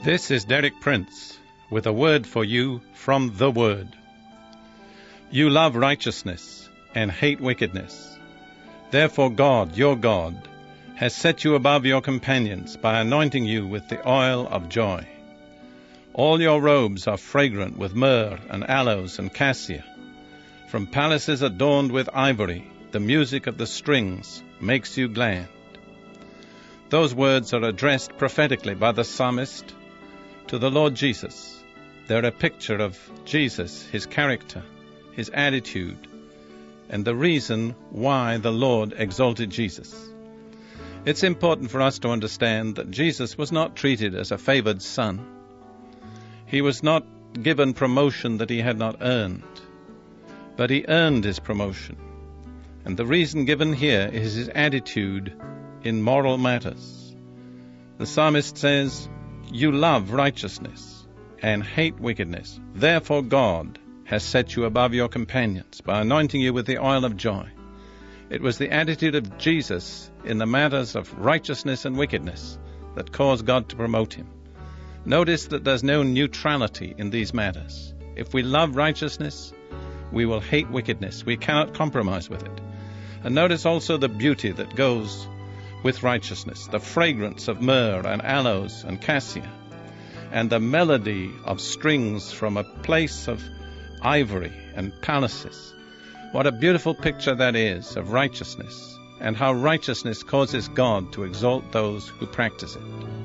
This is Derek Prince with a word for you from the Word. You love righteousness and hate wickedness. Therefore God, your God, has set you above your companions by anointing you with the oil of joy. All your robes are fragrant with myrrh and aloes and cassia. From palaces adorned with ivory, the music of the strings makes you glad. Those words are addressed prophetically by the psalmist to the Lord Jesus. They're a picture of Jesus, his character, his attitude, and the reason why the Lord exalted Jesus. It's important for us to understand that Jesus was not treated as a favored son. He was not given promotion that he had not earned, but he earned his promotion. And the reason given here is his attitude in moral matters. The psalmist says, "You love righteousness and hate wickedness. Therefore God has set you above your companions by anointing you with the oil of joy." It was the attitude of Jesus in the matters of righteousness and wickedness that caused God to promote him. Notice that there's no neutrality in these matters. If we love righteousness, we will hate wickedness. We cannot compromise with it. And notice also the beauty that goes with righteousness, the fragrance of myrrh and aloes and cassia, and the melody of strings from a place of ivory and palaces. What a beautiful picture that is of righteousness, and how righteousness causes God to exalt those who practice it.